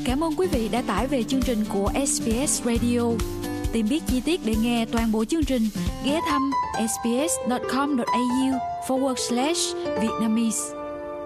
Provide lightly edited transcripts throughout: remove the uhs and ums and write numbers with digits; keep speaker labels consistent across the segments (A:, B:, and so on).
A: Cảm ơn quý vị đã tải về chương trình của SBS Radio. Tìm biết chi tiết để nghe toàn bộ chương trình, ghé thăm sbs.com.au/Vietnamese.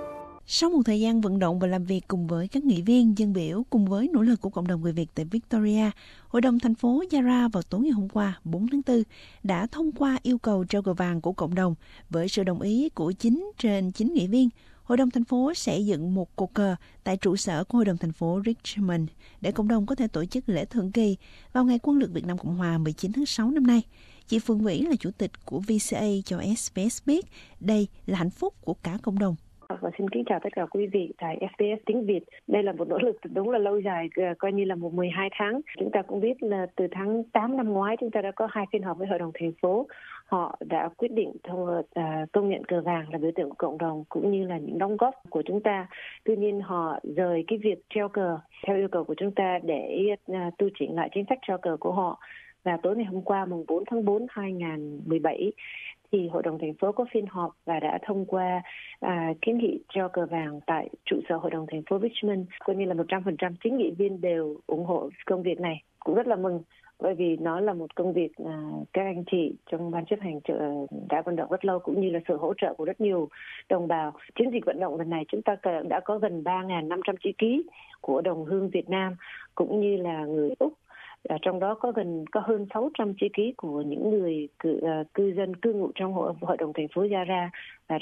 B: Sau một thời gian vận động và làm việc cùng với các nghị viên, dân biểu cùng với nỗ lực của cộng đồng người Việt tại Victoria, Hội đồng thành phố Yarra vào tối ngày hôm qua 4 tháng 4 đã thông qua yêu cầu treo cờ vàng của cộng đồng với sự đồng ý của 9 trên 9 nghị viên. Hội đồng thành phố sẽ dựng một cột cờ tại trụ sở của Hội đồng thành phố Richmond để cộng đồng có thể tổ chức lễ thượng kỳ vào ngày Quân lực Việt Nam Cộng Hòa 19 tháng 6 năm nay. Chị Phương Vĩ là chủ tịch của VCA cho SBS biết đây là hạnh phúc của cả cộng đồng.
C: Và xin kính chào tất cả quý vị tại SBS tiếng Việt. Đây là một nỗ lực đúng là lâu dài, coi như là 12 tháng. Chúng ta cũng biết là từ tháng 8 năm ngoái chúng ta đã có 2 phiên họp với Hội đồng thành phố. Họ đã quyết định công nhận cờ vàng là biểu tượng của cộng đồng cũng như là những đóng góp của chúng ta. Tuy nhiên họ rời cái việc treo cờ theo yêu cầu của chúng ta để tu chỉnh lại chính sách treo cờ của họ. Và tối ngày hôm qua mùng 4 tháng 4 2017 thì Hội đồng thành phố có phiên họp và đã thông qua kiến nghị treo cờ vàng tại trụ sở Hội đồng thành phố Richmond. Coi như là 100% chính nghị viên đều ủng hộ công việc này. Cũng rất là mừng bởi vì nó là một công việc các anh chị trong ban chấp hành đã vận động rất lâu, cũng như là sự hỗ trợ của rất nhiều đồng bào. Chiến dịch vận động lần này chúng ta đã có gần 3.500 chữ ký của đồng hương Việt Nam cũng như là người Úc. Trong đó có hơn 600 chữ ký của những người cư dân cư ngụ trong Hội đồng thành phố Yarra và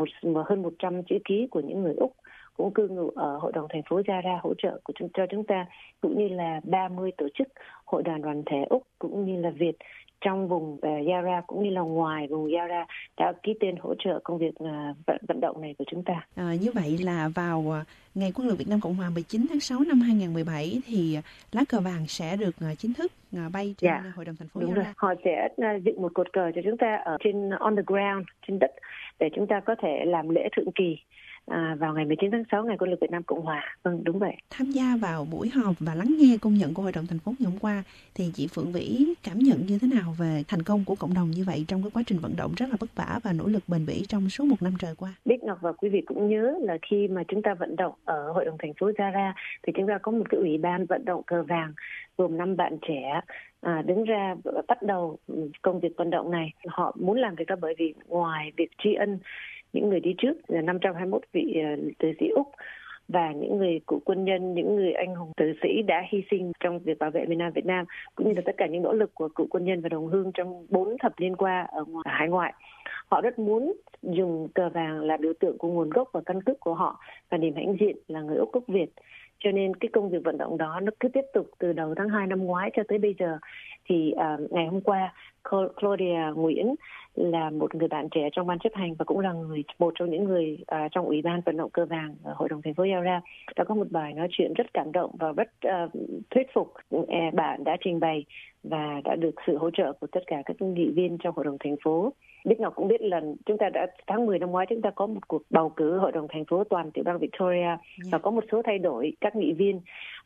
C: hơn 100 chữ ký của những người Úc cũng cư ngụ ở Hội đồng thành phố Yarra hỗ trợ cho chúng ta, cũng như là 30 tổ chức hội đoàn thể Úc cũng như là Việt trong vùng Yarra cũng như là ngoài vùng Yarra đã ký tên hỗ trợ công việc vận động này của chúng ta.
B: Như vậy là vào ngày Quân lực Việt Nam Cộng Hòa 19 tháng 6 năm 2017 thì lá cờ vàng sẽ được chính thức bay trên Hội đồng thành phố
C: Đúng
B: Yarra.
C: Rồi. Họ sẽ dựng một cột cờ cho chúng ta ở trên on the ground, trên đất để chúng ta có thể làm lễ thượng kỳ vào ngày 19 tháng 6 ngày Quân lực Việt Nam Cộng Hòa. Vâng, đúng vậy.
B: Tham gia vào buổi họp và lắng nghe công nhận của Hội đồng thành phố ngày hôm qua thì chị Phượng Vĩ cảm nhận như thế nào về thành công của cộng đồng như vậy trong cái quá trình vận động rất là vất vả và nỗ lực bền bỉ trong suốt 1 năm trời qua?
C: Bích Ngọc và quý vị cũng nhớ là khi mà chúng ta vận động ở Hội đồng thành phố Yarra thì chúng ta có một cái ủy ban vận động cờ vàng gồm 5 bạn trẻ đứng ra bắt đầu công việc vận động này. Họ muốn làm việc đó bởi vì ngoài việc tri ân những người đi trước là 521 vị tử sĩ Úc và những người cựu quân nhân, những người anh hùng tử sĩ đã hy sinh trong việc bảo vệ miền Nam Việt Nam, cũng như là tất cả những nỗ lực của cựu quân nhân và đồng hương trong 4 thập niên qua ở hải ngoại. Họ rất muốn dùng cờ vàng là biểu tượng của nguồn gốc và căn cước của họ và niềm hãnh diện là người Úc gốc Việt. Cho nên cái công việc vận động đó nó cứ tiếp tục từ đầu tháng 2 năm ngoái cho tới bây giờ. Thì ngày hôm qua Claudia Nguyễn là một người bạn trẻ trong ban chấp hành và cũng là một trong những người trong ủy ban vận động cờ vàng ở Hội đồng thành phố Yarra đã có một bài nói chuyện rất cảm động và rất thuyết phục. Bạn đã trình bày và đã được sự hỗ trợ của tất cả các nghị viên trong Hội đồng thành phố. Bích Ngọc cũng biết là chúng ta đã tháng 10 năm ngoái chúng ta có một cuộc bầu cử Hội đồng thành phố toàn tiểu bang Victoria và có một số thay đổi các nghị viên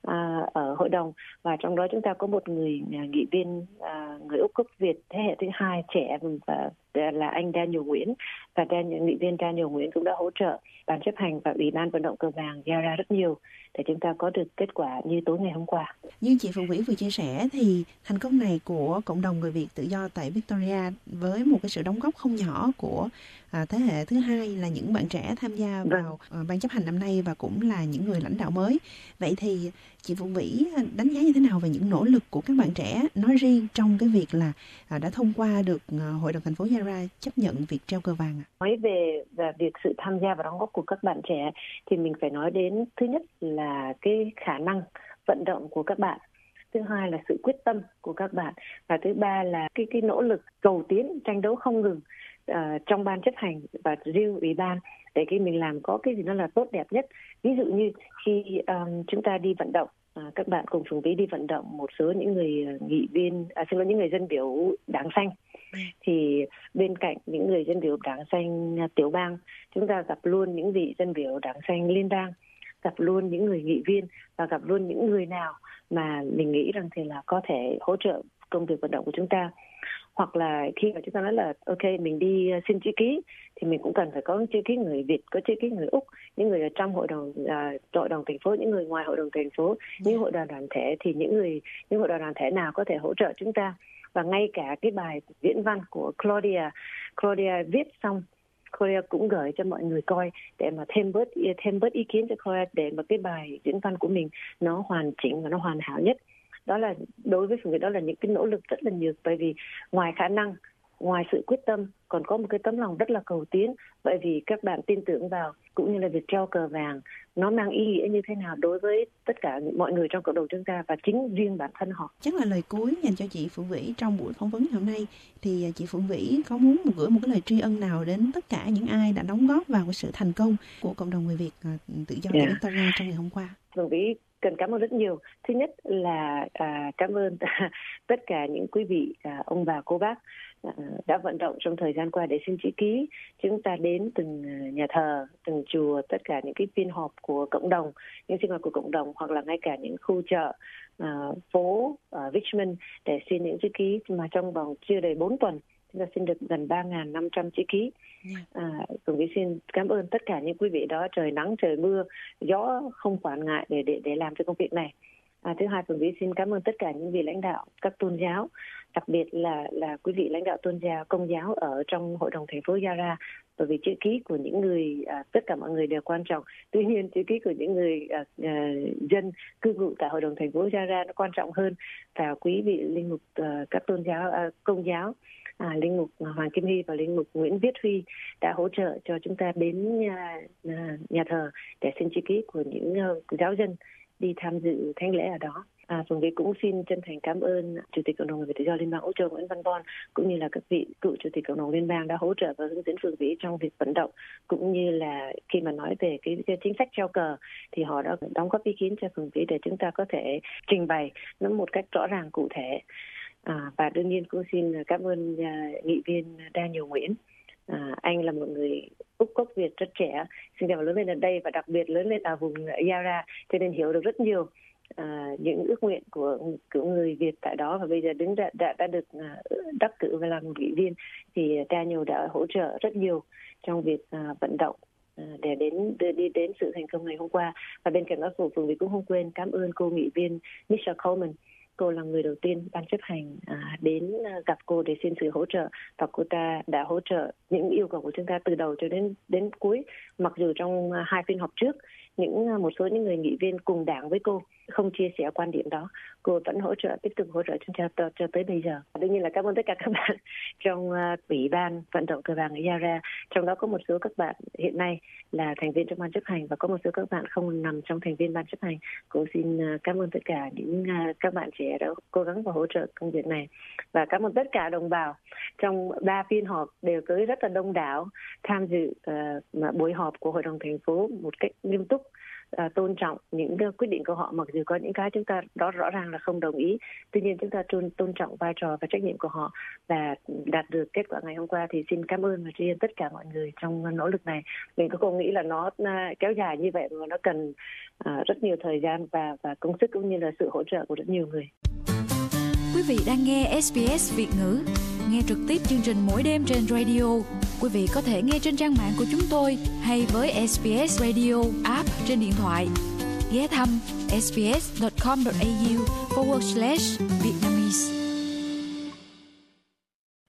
C: ở hội đồng, và trong đó chúng ta có một người nghị viên người Úc gốc Việt thế hệ thứ 2 trẻ và là anh Daniel Nguyễn, và nghị viên Daniel Nguyễn cũng đã hỗ trợ ban chấp hành và ủy ban vận động cờ vàng Yarra rất nhiều để chúng ta có được kết quả như tối ngày hôm qua.
B: Như chị Phương Vĩ vừa chia sẻ thì thành công này của cộng đồng người Việt tự do tại Victoria với một cái sự đóng góp không nhỏ của thế hệ thứ 2 là những bạn trẻ tham gia vào ban chấp hành năm nay và cũng là những người lãnh đạo mới. Vậy thì chị Phương Vĩ đánh giá như thế nào về những nỗ lực của các bạn trẻ nói riêng trong cái việc là đã thông qua được Hội đồng thành phố Yarra chấp nhận việc treo cờ vàng?
C: Nói về việc sự tham gia và đóng góp của các bạn trẻ thì mình phải nói đến thứ nhất là cái khả năng vận động của các bạn, thứ hai là sự quyết tâm của các bạn, và thứ ba là cái nỗ lực cầu tiến tranh đấu không ngừng trong ban chấp hành và riêng ủy ban để khi mình làm có cái gì nó là tốt đẹp nhất. Ví dụ như khi chúng ta đi vận động, các bạn cùng Phương Vĩ đi vận động một số những người nghị viên, những người dân biểu Đảng Xanh, thì bên cạnh những người dân biểu Đảng Xanh tiểu bang, chúng ta gặp luôn những vị dân biểu Đảng Xanh liên bang, gặp luôn những người nghị viên và gặp luôn những người nào mà mình nghĩ rằng thì là có thể hỗ trợ công việc vận động của chúng ta. Hoặc là khi mà chúng ta nói là ok mình đi xin chữ ký thì mình cũng cần phải có chữ ký người Việt, có chữ ký người Úc, những người ở trong hội đồng thành phố, những người ngoài hội đồng thành phố, những hội đoàn thể, thì những hội đoàn thể nào có thể hỗ trợ chúng ta. Và ngay cả cái bài diễn văn của Claudia viết xong, Claudia cũng gửi cho mọi người coi để mà thêm bớt ý kiến cho Claudia, để mà cái bài diễn văn của mình nó hoàn chỉnh và nó hoàn hảo nhất. Đó là đối với Phượng Việt, đó là những cái nỗ lực rất là nhiều, bởi vì ngoài khả năng, ngoài sự quyết tâm, còn có một cái tấm lòng rất là cầu tiến, bởi vì các bạn tin tưởng vào, cũng như là việc treo cờ vàng nó mang ý nghĩa như thế nào đối với tất cả mọi người trong cộng đồng chúng ta và chính riêng bản thân họ.
B: Chắc là lời cuối dành cho chị Phượng Vĩ trong buổi phỏng vấn hôm nay, thì chị Phượng Vĩ có muốn gửi một cái lời tri ân nào đến tất cả những ai đã đóng góp vào cái sự thành công của cộng đồng người Việt tự do tại Victoria trong ngày hôm qua?
C: Phượng Vĩ cần cảm ơn rất nhiều. Thứ nhất là cảm ơn tất cả những quý vị ông bà cô bác đã vận động trong thời gian qua để xin chữ ký. Chúng ta đến từng nhà thờ, từng chùa, tất cả những cái phiên họp của cộng đồng, những sinh hoạt của cộng đồng, hoặc là ngay cả những khu chợ, phố ở Richmond để xin những chữ ký, mà trong vòng chưa đầy 4 tuần chúng ta xin được gần 3.500 chữ ký. Phượng Vĩ xin cảm ơn tất cả những quý vị đó, trời nắng trời mưa gió không quản ngại để làm cho công việc này. Thứ hai, Phượng Vĩ xin cảm ơn tất cả những vị lãnh đạo các tôn giáo, đặc biệt là quý vị lãnh đạo tôn giáo Công giáo ở trong hội đồng thành phố Yarra, bởi vì chữ ký của những người, tất cả mọi người đều quan trọng. Tuy nhiên chữ ký của những người dân cư ngụ tại hội đồng thành phố Yarra nó quan trọng hơn. Và quý vị linh mục các tôn giáo Công giáo, linh mục Hoàng Kim Hy và linh mục Nguyễn Viết Huy đã hỗ trợ cho chúng ta đến nhà thờ để xin chữ ký của những giáo dân đi tham dự thánh lễ ở đó. Phượng Vĩ cũng xin chân thành cảm ơn Chủ tịch Cộng đồng Người Việt Tự do Liên bang Úc Châu Nguyễn Văn Bon, cũng như là các vị cựu Chủ tịch Cộng đồng Liên bang đã hỗ trợ và hướng dẫn Phượng Vĩ trong việc vận động, cũng như là khi mà nói về cái chính sách treo cờ thì họ đã đóng góp ý kiến cho Phượng Vĩ để chúng ta có thể trình bày nó một cách rõ ràng cụ thể. Và đương nhiên cũng xin cảm ơn nghị viên Daniel Nguyễn. Anh là một người Úc gốc Việt rất trẻ, sinh ra và lớn lên ở đây, và đặc biệt lớn lên ở vùng Yarra, cho nên hiểu được rất nhiều những ước nguyện của người Việt tại đó. Và bây giờ đã được đắc cử và làm nghị viên, thì Daniel đã hỗ trợ rất nhiều trong việc vận động để đi đến sự thành công ngày hôm qua. Và bên cạnh đó, Phượng Vĩ cũng không quên cảm ơn cô nghị viên Michelle Coleman. Cô là người đầu tiên ban chấp hành đến gặp cô để xin sự hỗ trợ, và cô ta đã hỗ trợ những yêu cầu của chúng ta từ đầu cho đến cuối. Mặc dù trong 2 phiên họp trước, một số những người nghị viên cùng đảng với cô không chia sẻ quan điểm đó, cô vẫn tiếp tục hỗ trợ chúng ta cho tới bây giờ. Đương nhiên là cảm ơn tất cả các bạn trong ủy ban vận động cờ vàng ở Yarra, trong đó có một số các bạn hiện nay là thành viên trong ban chấp hành, và có một số các bạn không nằm trong thành viên ban chấp hành. Cô xin cảm ơn tất cả những các bạn trẻ đã cố gắng và hỗ trợ công việc này, và cảm ơn tất cả đồng bào trong 3 phiên họp đều tới rất là đông đảo tham dự buổi họp của hội đồng thành phố một cách nghiêm túc, tôn trọng những quyết định của họ, mặc dù có những cái chúng ta đó rõ ràng là không đồng ý. Tuy nhiên chúng ta tôn trọng vai trò và trách nhiệm của họ và đạt được kết quả ngày hôm qua. Thì xin cảm ơn và tri ân tất cả mọi người trong nỗ lực này. Mình cũng không nghĩ là nó kéo dài như vậy, mà nó cần rất nhiều thời gian và công sức, cũng như là sự hỗ trợ của rất nhiều người.
A: Quý vị đang nghe SBS Việt ngữ, nghe trực tiếp chương trình mỗi đêm trên radio. Quý vị có thể nghe trên trang mạng của chúng tôi hay với SBS Radio app trên điện thoại. Ghé thăm sbs.com.au/Vietnam.